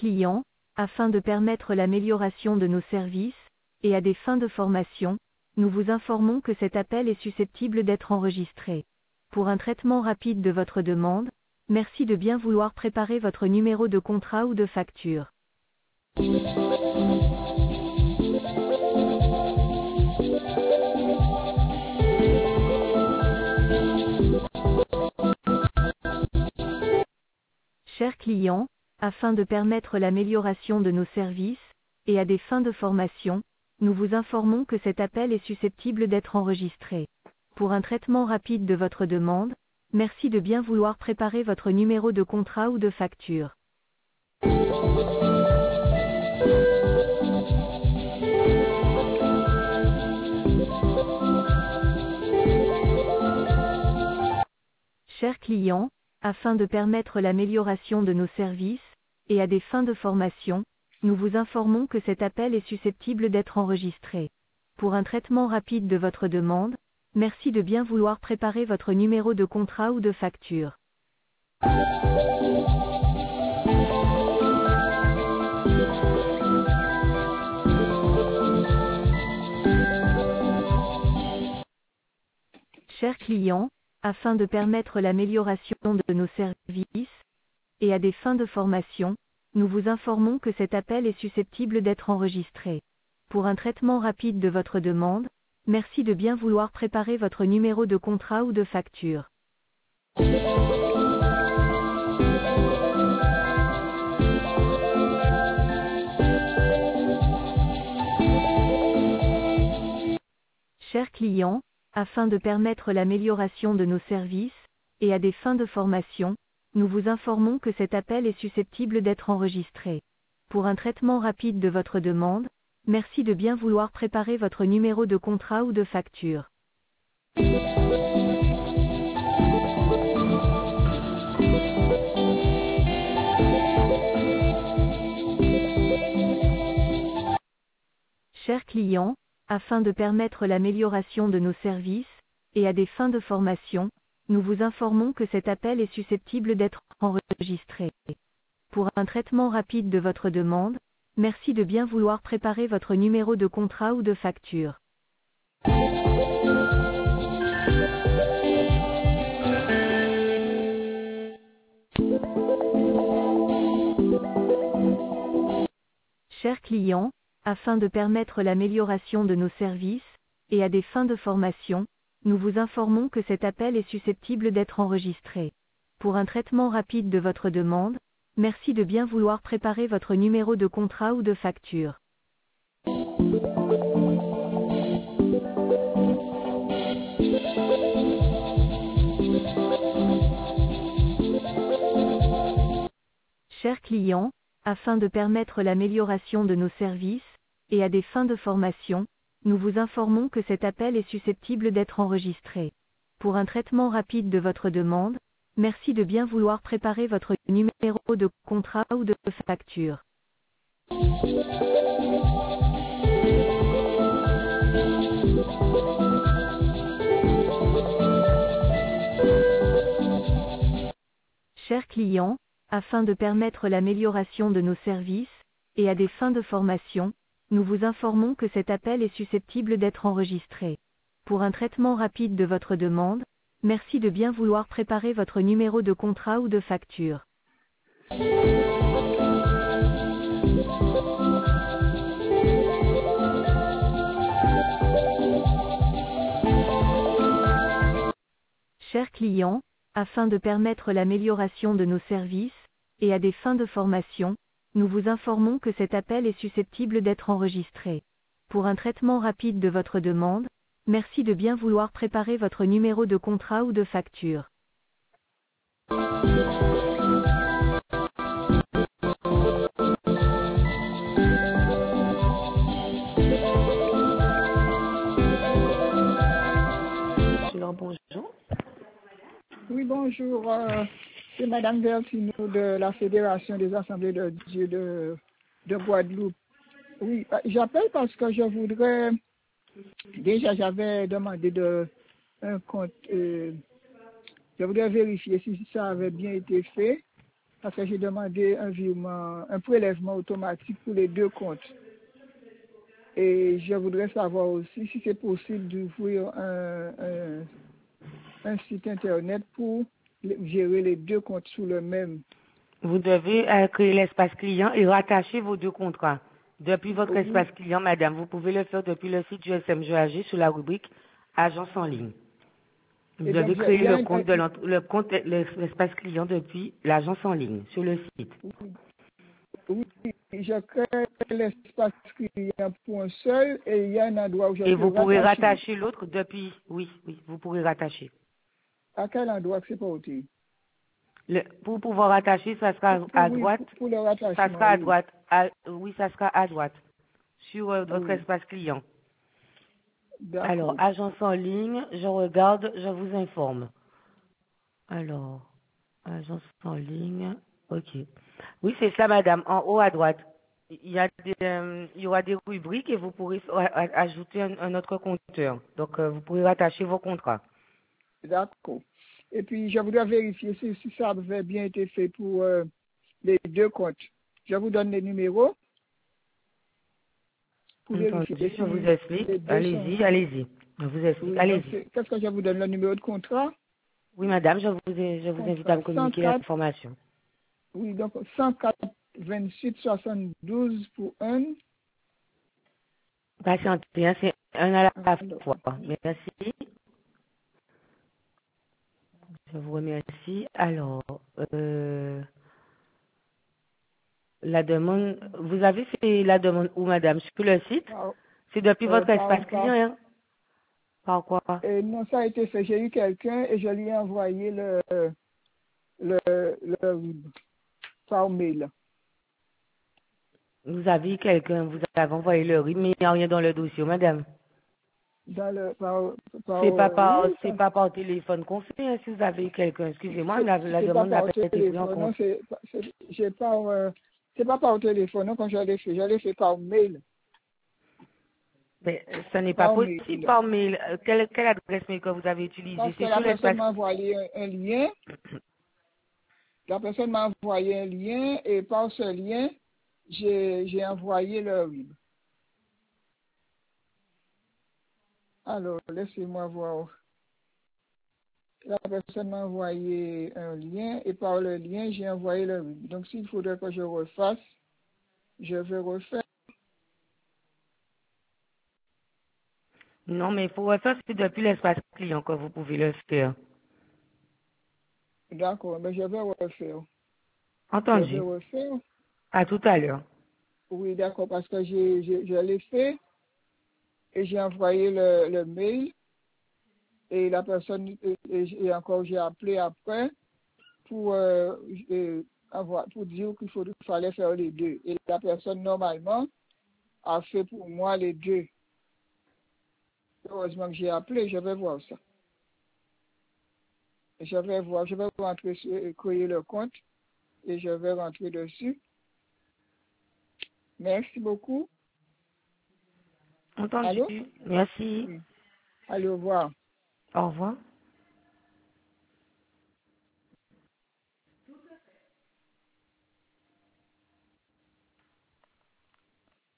client, afin de permettre l'amélioration de nos services, et à des fins de formation, nous vous informons que cet appel est susceptible d'être enregistré. Pour un traitement rapide de votre demande, merci de bien vouloir préparer votre numéro de contrat ou de facture. Chers clients, afin de permettre l'amélioration de nos services, et à des fins de formation, nous vous informons que cet appel est susceptible d'être enregistré. Pour un traitement rapide de votre demande, merci de bien vouloir préparer votre numéro de contrat ou de facture. Chers clients, afin de permettre l'amélioration de nos services, et à des fins de formation, nous vous informons que cet appel est susceptible d'être enregistré. Pour un traitement rapide de votre demande, merci de bien vouloir préparer votre numéro de contrat ou de facture. Chers clients, afin de permettre l'amélioration de nos services, et à des fins de formation, nous vous informons que cet appel est susceptible d'être enregistré. Pour un traitement rapide de votre demande, merci de bien vouloir préparer votre numéro de contrat ou de facture. Chers clients, afin de permettre l'amélioration de nos services, et à des fins de formation, nous vous informons que cet appel est susceptible d'être enregistré. Pour un traitement rapide de votre demande, merci de bien vouloir préparer votre numéro de contrat ou de facture. Chers clients, afin de permettre l'amélioration de nos services, et à des fins de formation, nous vous informons que cet appel est susceptible d'être enregistré. Pour un traitement rapide de votre demande, merci de bien vouloir préparer votre numéro de contrat ou de facture. Chers clients, afin de permettre l'amélioration de nos services, et à des fins de formation, nous vous informons que cet appel est susceptible d'être enregistré. Pour un traitement rapide de votre demande, merci de bien vouloir préparer votre numéro de contrat ou de facture. Chers clients, afin de permettre l'amélioration de nos services, et à des fins de formation, nous vous informons que cet appel est susceptible d'être enregistré. Pour un traitement rapide de votre demande, merci de bien vouloir préparer votre numéro de contrat ou de facture. Chers clients, afin de permettre l'amélioration de nos services, et à des fins de formation, nous vous informons que cet appel est susceptible d'être enregistré. Pour un traitement rapide de votre demande, merci de bien vouloir préparer votre numéro de contrat ou de facture. Chers clients, afin de permettre l'amélioration de nos services, et à des fins de formation, nous vous informons que cet appel est susceptible d'être enregistré. Pour un traitement rapide de votre demande, merci de bien vouloir préparer votre numéro de contrat ou de facture. Bonjour. Oui, bonjour. C'est Madame Versino de la Fédération des Assemblées de Dieu de Guadeloupe. Oui, j'appelle parce que je voudrais... Déjà, j'avais demandé un compte. Je voudrais vérifier si ça avait bien été fait. parce que j'ai demandé un virement, un prélèvement automatique pour les deux comptes. Et je voudrais savoir aussi si c'est possible d'ouvrir un site internet pour gérer les deux comptes sous le même. Vous devez créer l'espace client et rattacher vos deux contrats. Depuis votre Oui. espace client, madame, vous pouvez le faire depuis le site du SMGAG sur la rubrique Agence en ligne. Vous Et devez donc, créer le compte l'espace client depuis l'agence en ligne sur le site. oui, je crée l'espace client pour un seul et il y a un endroit où je Et peux vous pourrez rattacher. rattacher l'autre depuis, oui, vous pourrez rattacher. À quel endroit que c'est pas utile? Pour pouvoir rattacher, ça sera à Oui, droite. pour le Ça rattachement, sera à oui. droite. Oui, ça sera à droite. Sur votre Oui. espace client. Alors, D'accord. agence en ligne, je regarde, je vous informe. Alors, agence en ligne, ok. Oui, c'est ça, madame, en haut à droite. Il y aura des rubriques et vous pourrez ajouter un autre compteur. Donc, vous pourrez rattacher vos contrats. D'accord. Et puis, je voudrais vérifier si ça avait bien été fait pour les deux comptes. Je vous donne les numéros pour Entendu, vérifier je vous si explique. les deux sont... Allez-y. Je vous explique, Oui, donc allez-y. qu'est-ce que je vous donne? Le numéro de contrat? Oui, madame, je vous invite à Contrat me communiquer 104, l'information. oui, donc 104 28 72 pour un. Patientez, hein, c'est un à la Alors, fois. Merci. Je vous remercie. Alors, la demande, vous avez fait la demande où, madame? Sur le site? C'est depuis votre espace client, hein? Par quoi? non, ça a été fait. J'ai eu quelqu'un et je lui ai envoyé le par mail. Vous avez quelqu'un, vous avez envoyé le RIB, mais il n'y a rien dans le dossier, madame. Dans le, oui, C'est pas par téléphone qu'on fait, hein, si vous avez eu quelqu'un. Excusez-moi, la c'est pas demande n'a par pas été prise en téléphone, non, compte. c'est pas par téléphone, non, quand je l'ai fait par mail. Mais ce n'est pas Par possible mail. par mail. Quelle adresse mail que vous avez utilisée? Parce que C'est la sur personne l'espace. m'a envoyé un lien. La personne m'a envoyé un lien et par ce lien, j'ai envoyé le RIB. Alors, laissez-moi voir. La personne m'a envoyé un lien et par le lien, j'ai envoyé le RIB. Donc, s'il faudrait que je refasse, je vais refaire. Non, mais pour ça, c'est depuis l'espace client que vous pouvez le faire. D'accord, mais je vais refaire. Je vais Entendu. refaire. À tout à l'heure. Oui, d'accord, parce que je l'ai fait et j'ai envoyé le mail et la personne, et encore j'ai appelé après pour, pour dire qu'il fallait faire les deux. Et la personne, normalement, a fait pour moi les deux. Heureusement que j'ai appelé, je vais voir ça. Je vais voir, je vais rentrer créer le compte et je vais rentrer dessus. Merci beaucoup. Entendu. Allô? Merci. Oui. Allez, au revoir. Au revoir.